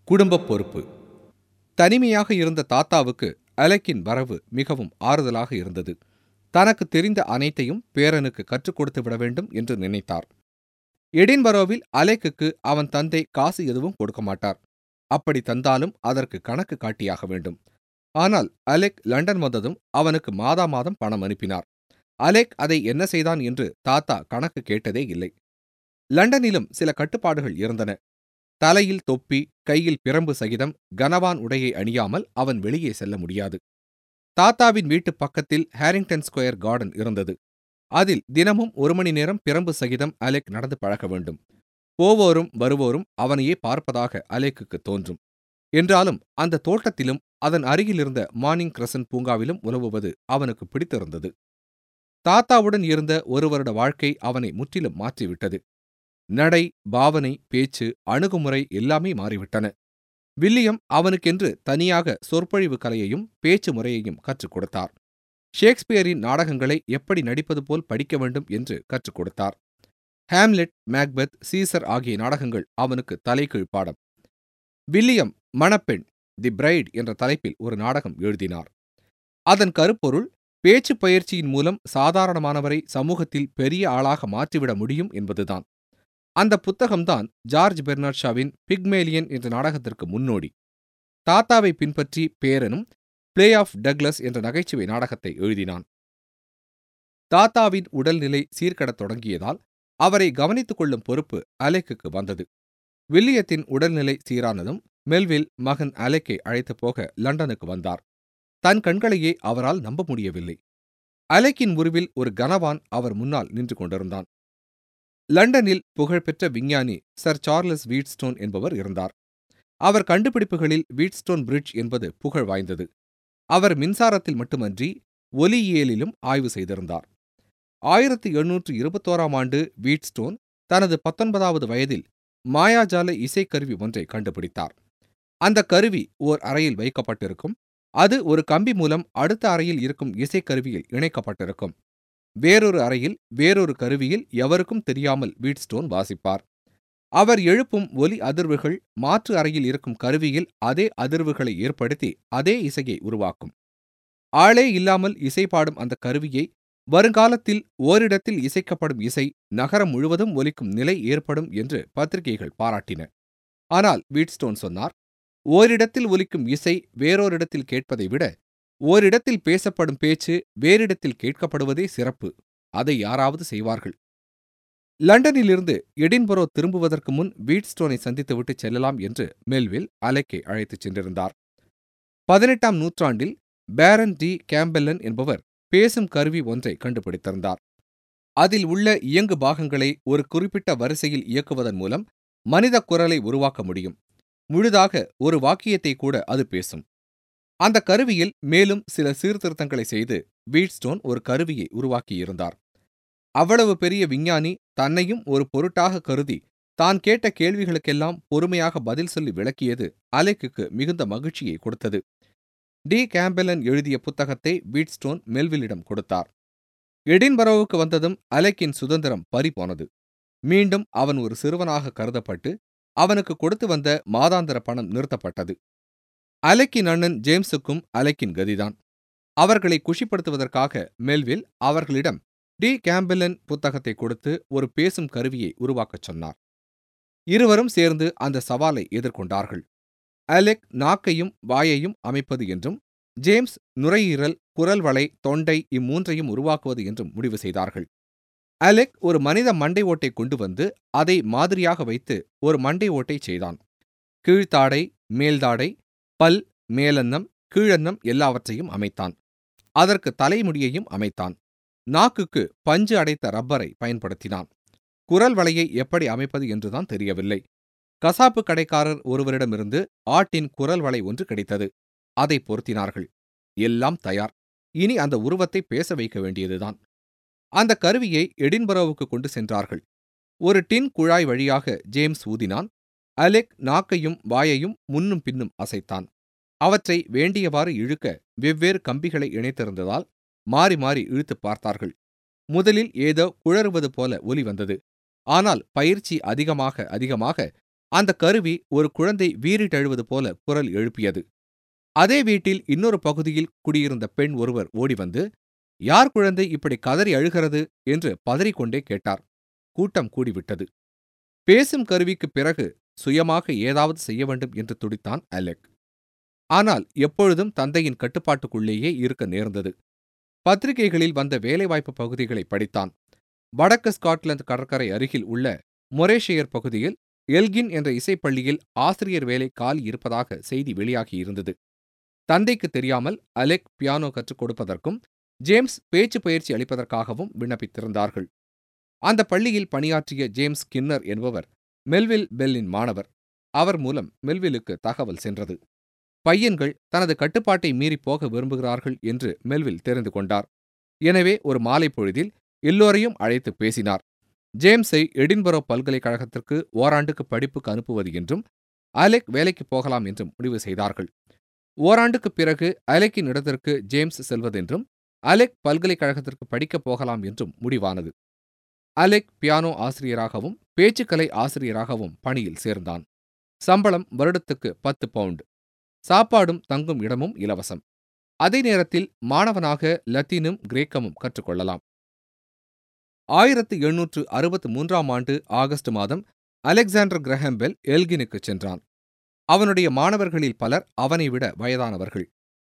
குடும்பப் பொறுப்பு. தனிமையாக இருந்த தாத்தாவுக்கு அலெக்கின் வரவு மிகவும் ஆறுதலாக இருந்தது. தனக்கு தெரிந்த அனைத்தையும் பேரனுக்கு கற்றுக் கொடுத்து விட வேண்டும் என்று நினைத்தார். எடின்பரோவில் அலெக்குக்கு அவன் தந்தை காசு எதுவும் கொடுக்க மாட்டார். அப்படி தந்தாலும் அதற்கு கணக்கு காட்டியாக வேண்டும். ஆனால் அலெக் லண்டன் வந்ததும் அவனுக்கு மாதா மாதம் பணம் அனுப்பினார். அலெக் அதை என்ன செய்தான் என்று தாத்தா கணக்கு கேட்டதே இல்லை. லண்டனிலும் சில கட்டுப்பாடுகள் இருந்தன. தலையில் தொப்பி, கையில் பிரம்பு சகிதம் கனவான் உடையை அணியாமல் அவன் வெளியே செல்ல முடியாது. தாத்தாவின் வீட்டு பக்கத்தில் ஹேரிங்டன் ஸ்கொயர் கார்டன் இருந்தது. அதில் தினமும் 1 மணி நேரம் பிரம்பு சகிதம் அலெக் நடந்து பழக வேண்டும். போவோரும் வருவோரும் அவனையே பார்ப்பதாக அலெக்குக்கு தோன்றும். என்றாலும் அந்த தோட்டத்திலும் அதன் அருகிலிருந்த மார்னிங் கிரசன்ட் பூங்காவிலும் உலவுவது அவனுக்கு பிடித்திருந்தது. தாத்தாவுடன் இருந்த 1 வருட வாழ்க்கை அவனை முற்றிலும் மாற்றிவிட்டது. நடை, பாவனை, பேச்சு, அணுகுமுறை எல்லாமே மாறிவிட்டன. வில்லியம் அவனுக்கென்று தனியாக சொற்பொழிவு கலையையும் பேச்சு முறையையும் கற்றுக் கொடுத்தார். ஷேக்ஸ்பியரின் நாடகங்களை எப்படி நடிப்பது போல் படிக்க வேண்டும் என்று கற்றுக் கொடுத்தார். ஹாம்லெட், மேக்பெத், சீசர் ஆகிய நாடகங்கள் அவனுக்கு தலைகீழ் பாடம். வில்லியம் மணப்பெண், தி பிரைட் என்ற தலைப்பில் ஒரு நாடகம் எழுதினார். அதன் கருப்பொருள், பேச்சு பயிற்சியின் மூலம் சாதாரணமானவரை சமூகத்தில் பெரிய ஆளாக மாற்றிவிட முடியும் என்பதுதான். அந்த புத்தகம்தான் ஜார்ஜ் பெர்னார்ட் ஷாவின் பிக்மேலியன் என்ற நாடகத்திற்கு முன்னோடி. தாத்தாவை பின்பற்றி பேரனும் பிளே ஆஃப் டக்ளஸ் என்ற நகைச்சுவை நாடகத்தை எழுதினான். தாத்தாவின் உடல்நிலை சீர்கெடத் தொடங்கியதால் அவரை கவனித்துக் கொள்ளும் பொறுப்பு அலெக்குக்கு வந்தது. வில்லியத்தின் உடல்நிலை சீரானதும் மெல்வில் மகன் அலெக்கை அழைத்துப் போக லண்டனுக்கு வந்தார். தன் கண்களையே அவரால் நம்ப முடியவில்லை. அலெக்கின் உருவில் ஒரு கனவான் அவர் முன்னால் நின்று கொண்டிருந்தான். லண்டனில் புகழ்பெற்ற விஞ்ஞானி சர் சார்லஸ் வீட்ஸ்டோன் என்பவர் இருந்தார். அவர் கண்டுபிடிப்புகளில் வீட்ஸ்டோன் பிரிட்ஜ் என்பது புகழ் வாய்ந்தது. அவர் மின்சாரத்தில் மட்டுமன்றி ஒலியியலிலும் ஆய்வு செய்திருந்தார். 1821ஆம் ஆண்டு வீட்ஸ்டோன் தனது 19வது வயதில் மாயாஜால இசைக்கருவி ஒன்றை கண்டுபிடித்தார். அந்த கருவி ஓர் அறையில் வைக்கப்பட்டிருக்கும். அது ஒரு கம்பி மூலம் அடுத்த அறையில் இருக்கும் இசைக்கருவியில் இணைக்கப்பட்டிருக்கும். வேறொரு அறையில் வேறொரு கருவியில் எவருக்கும் தெரியாமல் வீட்ஸ்டோன் வாசிப்பார். அவர் எழுப்பும் ஒலி அதிர்வுகள் மாற்று அறையில் இருக்கும் கருவியில் அதே அதிர்வுகளை ஏற்படுத்தி அதே இசையை உருவாக்கும். ஆளே இல்லாமல் இசை பாடும் அந்த கருவியை வருங்காலத்தில் ஓரிடத்தில் இசைக்கப்படும் இசை நகரம் முழுவதும் ஒலிக்கும் நிலை ஏற்படும் என்று பத்திரிகைகள் பாராட்டின. ஆனால் வீட்ஸ்டோன் சொன்னார், ஓரிடத்தில் ஒலிக்கும் இசை வேறோரிடத்தில் கேட்பதை விட ஓரிடத்தில் பேசப்படும் பேச்சு வேறிடத்தில் கேட்கப்படுவதே சிறப்பு. அதை யாராவது செய்வார்கள். லண்டனிலிருந்து எடின்பரோ திரும்புவதற்கு முன் வீட்ஸ்டோனை சந்தித்துவிட்டு செல்லலாம் என்று மெல்வில் அலெக்கை அழைத்துச் சென்றிருந்தார். 18ஆம் நூற்றாண்டில் பேரன் டி கேம்பெல்லன் என்பவர் பேசும் கருவி ஒன்றை கண்டுபிடித்திருந்தார். அதில் உள்ள இயங்கு பாகங்களை ஒரு குறிப்பிட்ட வரிசையில் இயக்குவதன் மூலம் மனித குரலை உருவாக்க முடியும். முழுதாக ஒரு வாக்கியத்தை கூட அது பேசும். அந்த கருவியில் மேலும் சில சீர்திருத்தங்களை செய்து வீட்ஸ்டோன் ஒரு கருவியை உருவாக்கியிருந்தார். அவ்வளவு பெரிய விஞ்ஞானி தன்னையும் ஒரு பொருட்டாக கருதி தான் கேட்ட கேள்விகளுக்கெல்லாம் பொறுமையாக பதில் சொல்லி விளக்கியது அலெக்குக்கு மிகுந்த மகிழ்ச்சியை கொடுத்தது. டி கேம்பெல்லன் எழுதிய புத்தகத்தை வீட்ஸ்டோன் மெல்வில்லிடம் கொடுத்தார். எடின்பரோவுக்கு வந்ததும் அலெக்கின் சுதந்திரம் பறிபோனது. மீண்டும் அவன் ஒரு சிறுவனாக கருதப்பட்டு அவனுக்கு கொடுத்து வந்த மாதாந்திர பணம் நிறுத்தப்பட்டது. அலெக்கின் அண்ணன் ஜேம்ஸுக்கும் அலெக்கின் கதிதான். அவர்களை குஷிப்படுத்துவதற்காக மெல்வில் அவர்களிடம் டி கேம்பெல்லன் புத்தகத்தை கொடுத்து ஒரு பேசும் கருவியை உருவாக்கச் சொன்னார். இருவரும் சேர்ந்து அந்த சவாலை எதிர்கொண்டார்கள். அலெக் நாக்கையும் வாயையும் அமைப்பது என்றும், ஜேம்ஸ் நுரையீரல், குரல் வளை, தொண்டை இம்மூன்றையும் உருவாக்குவது என்றும் முடிவு செய்தார்கள். அலெக் ஒரு மனித மண்டை ஓட்டை கொண்டு வந்து அதை மாதிரியாக வைத்து ஒரு மண்டை ஓட்டை செய்தான். கீழ்த்தாடை, மேல்தாடை, பல், மேலன்னம், கீழன்னம் எல்லாவற்றையும் அமைத்தான். அதற்கு தலைமுடியையும் அமைத்தான். நாக்குக்கு பஞ்சு அடைத்த ரப்பரை பயன்படுத்தினான். குரல் வளையை எப்படி அமைப்பது என்றுதான் தெரியவில்லை. கசாப்பு கடைக்காரர் ஒருவரிடமிருந்து ஆட்டின் குரல் வளை ஒன்று கிடைத்தது. அதை பொருத்தினார்கள். எல்லாம் தயார். இனி அந்த உருவத்தை பேச வைக்க வேண்டியதுதான். அந்த கருவியை எடின்பரோவுக்கு கொண்டு சென்றார்கள். ஒரு டின் குழாய் வழியாக ஜேம்ஸ் ஊதினான். அலெக் நாக்கையும் வாயையும் முன்னும் பின்னும் அசைத்தான். அவற்றை வேண்டியவாறு இழுக்க வெவ்வேறு கம்பிகளை இணைத்திருந்ததால் மாறி மாறி இழுத்துப் பார்த்தார்கள். முதலில் ஏதோ குழறுவது போல ஒலி வந்தது. ஆனால் பயிற்சி அதிகமாக அதிகமாக அந்த கருவி ஒரு குழந்தை வீறிட்டழுவது போல குரல் எழுப்பியது. அதே வீட்டில் இன்னொரு பகுதியில் குடியிருந்த பெண் ஒருவர் ஓடிவந்து, யார் குழந்தை இப்படி கதறி அழுகிறது என்று பதறிக்கொண்டே கேட்டார். கூட்டம் கூடிவிட்டது. பேசும் கருவிக்குப் பிறகு சுயமாக ஏதாவது செய்ய வேண்டும் என்று துடித்தான் அலெக். ஆனால் எப்பொழுதும் தந்தையின் கட்டுப்பாட்டுக்குள்ளேயே இருக்க நேர்ந்தது. பத்திரிகைகளில் வந்த வேலைவாய்ப்பு பகுதிகளை படித்தான். வடக்கு ஸ்காட்லாந்து கடற்கரை அருகில் உள்ள மொரேஷியர் பகுதியில் எல்கின் என்ற இசைப்பள்ளியில் ஆசிரியர் வேலை காலி இருப்பதாக செய்தி வெளியாகியிருந்தது. தந்தைக்கு தெரியாமல் அலெக் பியானோ கற்றுக் கொடுப்பதற்கும் ஜேம்ஸ் பேச்சு பயிற்சி அளிப்பதற்காகவும் விண்ணப்பித்திருந்தார்கள். அந்த பள்ளியில் பணியாற்றிய ஜேம்ஸ் கின்னர் என்பவர் மெல்வில் பெல்லின் மாணவர். அவர் மூலம் மெல்விலுக்கு தகவல் சென்றது. பையன்கள் தனது கட்டுப்பாட்டை மீறிப் போக விரும்புகிறார்கள் என்று மெல்வில் தெரிந்து கொண்டார். எனவே ஒரு மாலை பொழுதில் எல்லோரையும் அழைத்து பேசினார். ஜேம்ஸை எடின்பரோ பல்கலைக்கழகத்திற்கு ஓராண்டுக்கு படிப்புக்கு அனுப்புவது என்றும், அலெக் வேலைக்கு போகலாம் என்றும் முடிவு செய்தார்கள். ஓராண்டுக்குப் பிறகு அலெக்கின் இடத்திற்கு ஜேம்ஸ் செல்வதென்றும், அலெக் பல்கலைக்கழகத்திற்கு படிக்கப் போகலாம் என்றும் முடிவானது. அலெக் பியானோ ஆசிரியராகவும் பேச்சுக்கலை ஆசிரியராகவும் பணியில் சேர்ந்தான். சம்பளம் வருடத்துக்கு 10 பவுண்ட். சாப்பாடும் தங்கும் இடமும் இலவசம். அதே நேரத்தில் மாணவனாக லத்தீனும் கிரேக்கமும் கற்றுக்கொள்ளலாம். 1863ஆம் ஆண்டு ஆகஸ்ட் மாதம் அலெக்சாண்டர் கிரஹாம் பெல் எல்கினுக்குச் சென்றான். அவனுடைய மாணவர்களில் பலர் அவனை விட வயதானவர்கள்.